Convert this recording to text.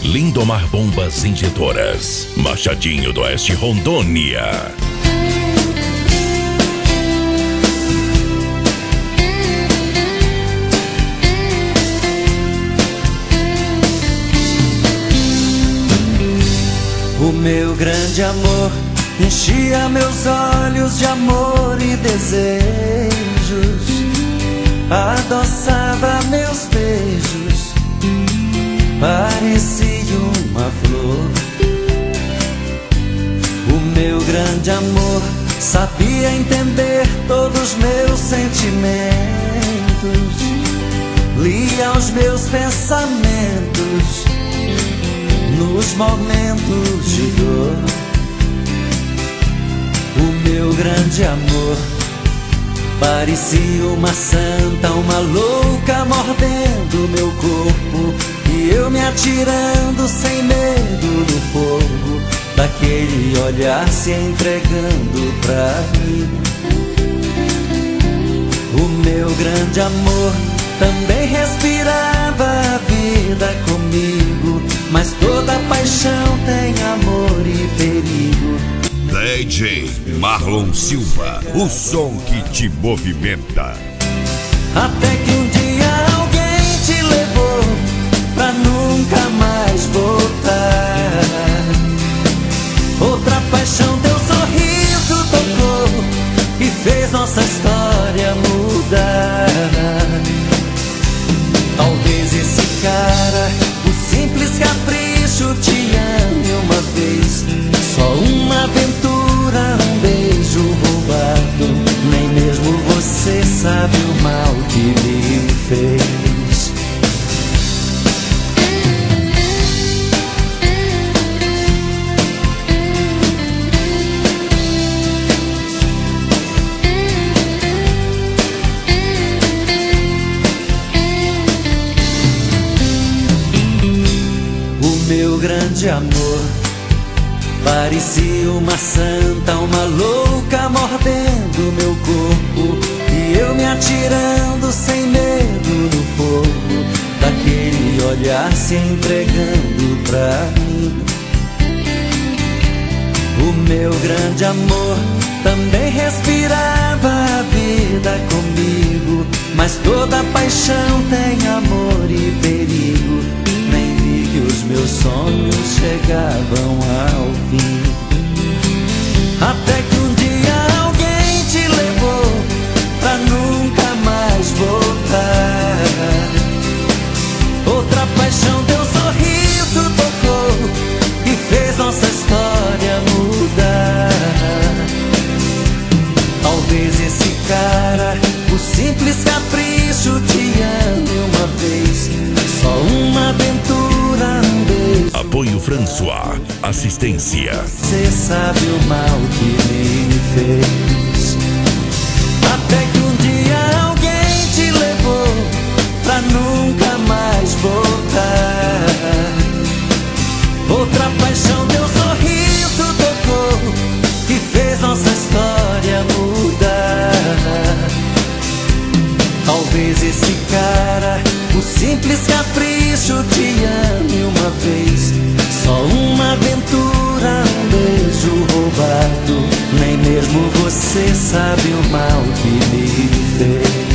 Lindomar Bombas Injetoras, Machadinho do Oeste, Rondônia. O meu grande amor enchia meus olhos de amor e desejos, adoçava meus beijos, parecia uma flor. O meu grande amor sabia entender todos os meus sentimentos, lia os meus pensamentos nos momentos de dor. O meu grande amor parecia uma santa, uma louca mordendo meu corpo, e eu me atirando sem medo no fogo daquele olhar se entregando pra mim. O meu grande amor também respirava a vida comigo, mas toda paixão tem amor e perigo. DJ Marlon Silva, o som que te movimenta. Até que um dia alguém te levou pra nunca mais voltar. Outra paixão teu sorriso tocou e fez nossa história mudar. Talvez esse cara, o simples capricho, te ame uma vez. Só uma aventura, um beijo roubado. Nem mesmo você sabe o mal que me fez. O meu grande amor parecia uma santa, uma louca mordendo meu corpo, e eu me atirando sem medo no fogo daquele olhar se entregando pra mim. O meu grande amor também respirava a vida comigo, mas toda paixão tem amor e perigo. Nem vi que os meus sonhos chegavam ao fim. Até que um dia alguém te levou pra nunca mais voltar. Outra paixão teu sorriso tocou e fez nossa história mudar. Talvez esse cara, o simples capricho, te ame uma vez. Só uma aventura, um beijo. Apoio François, assistência. Você sabe o mal que me fez. Até que um dia alguém te levou pra nunca mais voltar. Outra paixão teu sorriso tocou e fez nossa história mudar. Talvez esse cara, o simples capricho, te ame uma vez. Só uma aventura, um beijo roubado. Nem mesmo você sabe o mal que me fez.